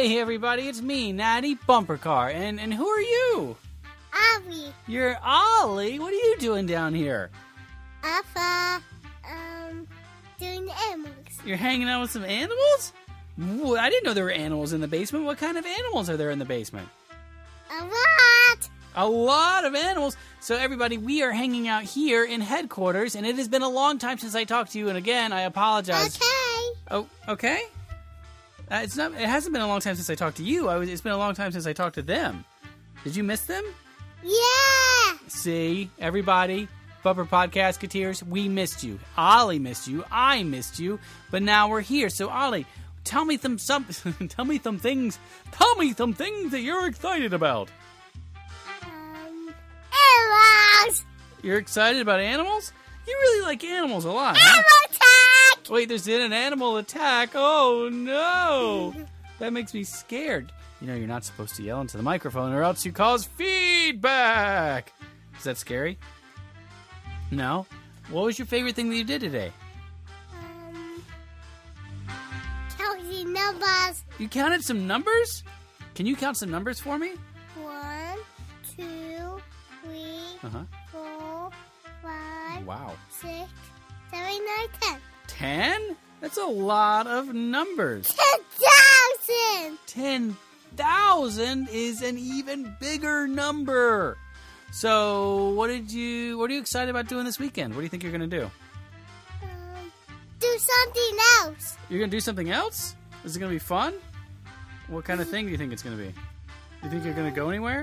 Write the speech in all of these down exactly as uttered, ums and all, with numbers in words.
Hey, everybody, it's me, Natty Bumper Car. And, and who are you? Ollie. You're Ollie? What are you doing down here? Alpha. Um, doing the animals. You're hanging out with some animals? Ooh, I didn't know there were animals in the basement. What kind of animals are there in the basement? A lot. A lot of animals. So, everybody, we are hanging out here in headquarters, and it has been a long time since I talked to you. And again, I apologize. Okay. Oh, okay. Uh, it's not. It hasn't been a long time since I talked to you. I was. It's been a long time since I talked to them. Did you miss them? Yeah. See, everybody, Bumper Podcastketeers, we missed you. Ollie missed you. I missed you. But now we're here. So, Ollie, tell me some, some tell me some things. Tell me some things that you're excited about. Um, animals. You're excited about animals? You really like animals a lot, Animal huh? attack. Wait, there's been an animal attack. Oh, no. That makes me scared. You know, you're not supposed to yell into the microphone or else you cause feedback. Is that scary? No? What was your favorite thing that you did today? Um, counting numbers. You counted some numbers? Can you count some numbers for me? One, two, three, Uh-huh. four, five, Wow. six, seven, nine, ten. Ten? That's a lot of numbers. Ten thousand. ten thousand is an even bigger number. So, what did you, what are you excited about doing this weekend? What do you think you're going to do? Um, do something else. You're going to do something else? Is it going to be fun? What kind of thing do you think it's going to be? You think you're going to go anywhere?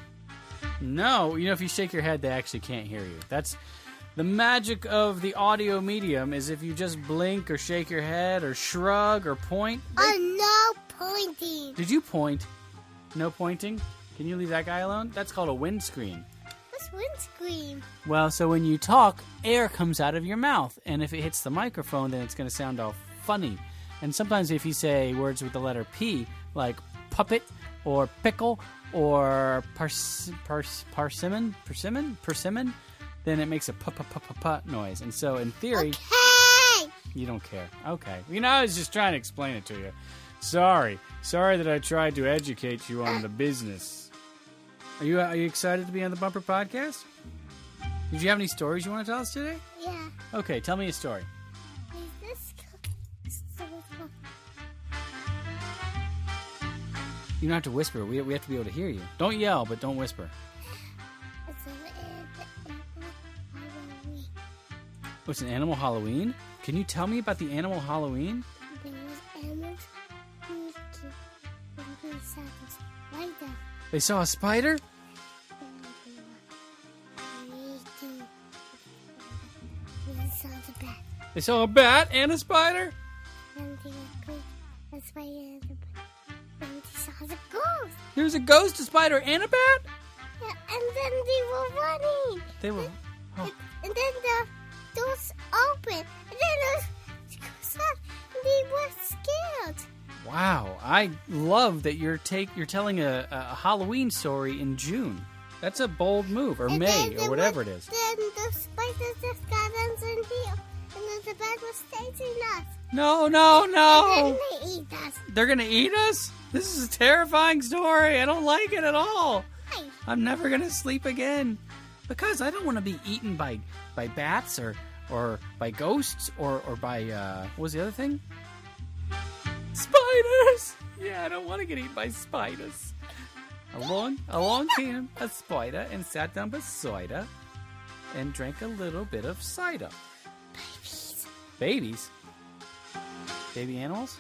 No. You know, if you shake your head, they actually can't hear you. That's the magic of the audio medium, is if you just blink or shake your head or shrug or point. they- Oh, no pointing. Did you point? No pointing? Can you leave that guy alone? That's called a windscreen. What's windscreen? Well, so when you talk, air comes out of your mouth. And if it hits the microphone, then it's going to sound all funny. And sometimes if you say words with the letter P, like puppet or pickle or pars- pars- parsimmon, persimmon, persimmon, then it makes a p-p-p-p-p noise. And so in theory, Okay. you don't care. Okay. You know, I was just trying to explain it to you. Sorry. Sorry that I tried to educate you on the business. Are you are you excited to be on the Bumper Podcast? Did you have any stories you want to tell us today? Yeah. Okay, tell me a story. Is this co- so cool? You don't have to whisper. We, we have to be able to hear you. Don't yell, but don't whisper. It's a- Halloween. What's an animal Halloween? Can you tell me about the animal Halloween? There was animals who came from the circus right there. They saw a spider? We saw the bat. They saw a bat and a spider? And they were good. The spider and the bat. And they saw the ghost. There's a ghost, a spider, and a bat? Yeah, and then they were running. They were... Oh. And, and then the doors opened. And then the ghosts up. And they were scared. Wow, I love that you're take you're telling a, a Halloween story in June. That's a bold move, or And May, then or the whatever one- it is. Then the spiders just got us in here. And then the bat was chasing us. No, no, And no! then they eat us. They're gonna eat us? This is a terrifying story. I don't like it at all. Hey, I'm never gonna sleep again because I don't want to be eaten by by bats or or by ghosts or or by uh, what was the other thing? Spiders. Yeah, I don't want to get eaten by spiders. Along along came a spider and sat down beside her and drank a little bit of cider. babies. Babies? Baby animals?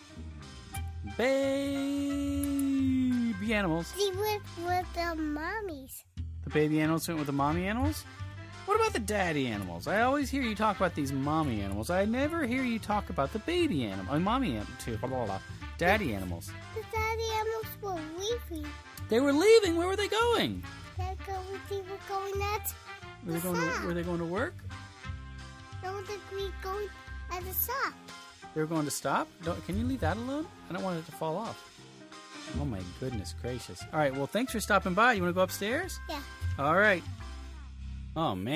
Baby animals. They went with the mommies. The baby animals went with the mommy animals? What about the daddy animals? I always hear you talk about these mommy animals. I never hear you talk about the baby animal. Uh, mommy animal, too. Blah, blah, blah. Daddy animals. The daddy animals were leaving. They were leaving. Where were they going? They're going, they were going at Were they the going to, shop. were they going to work? No, they were going at the shop. They were going to stop? Don't, can you leave that alone? I don't want it to fall off. Oh, my goodness gracious. All right, well, thanks for stopping by. You want to go upstairs? Yeah. All right. Oh, man.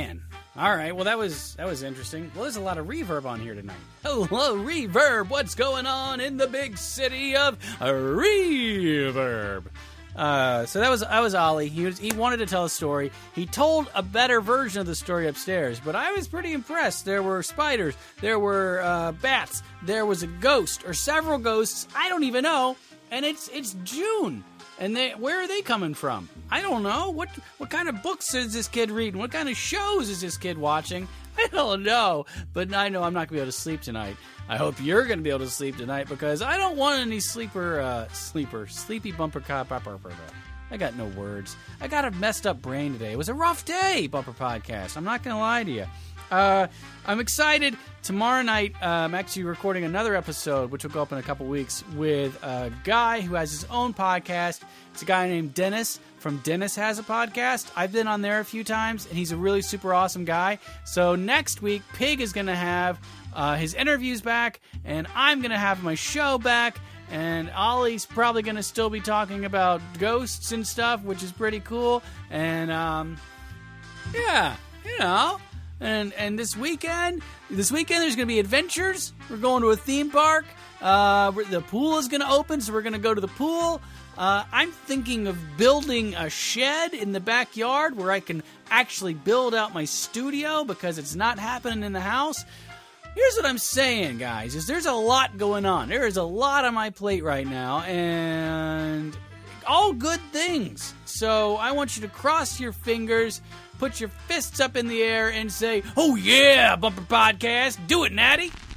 All right. Well, that was that was interesting. Well, there's a lot of reverb on here tonight. Hello, reverb. What's going on in the big city of reverb? Uh, so that was I was Ollie. He was he wanted to tell a story. He told a better version of the story upstairs, but I was pretty impressed. There were spiders, there were uh, bats, there was a ghost or several ghosts. I don't even know. And it's it's June, and they where are they coming from? I don't know. What what kind of books is this kid reading? What kind of shows is this kid watching? I don't know, but I know I'm not going to be able to sleep tonight. I hope you're going to be able to sleep tonight because I don't want any sleeper, uh, sleeper, sleepy bumper cop. I got no words. I got a messed up brain today. It was a rough day, Bumper Podcast. I'm not going to lie to you. Uh, I'm excited. Tomorrow night, uh, I'm actually recording another episode, which will go up in a couple weeks, with a guy who has his own podcast. It's a guy named Dennis from Dennis Has a Podcast. I've been on there a few times, and he's a really super awesome guy. So next week, Pig is going to have uh, his interviews back, and I'm going to have my show back, and Ollie's probably going to still be talking about ghosts and stuff, which is pretty cool. And, um, yeah, you know... And and this weekend, this weekend there's going to be adventures. We're going to a theme park. Uh, the pool is going to open, so we're going to go to the pool. Uh, I'm thinking of building a shed in the backyard where I can actually build out my studio because it's not happening in the house. Here's what I'm saying, guys, is there's a lot going on. There is a lot on my plate right now, and all good things. So I want you to cross your fingers, put your fists up in the air, and say, oh yeah, Bumper Podcast, do it, Natty.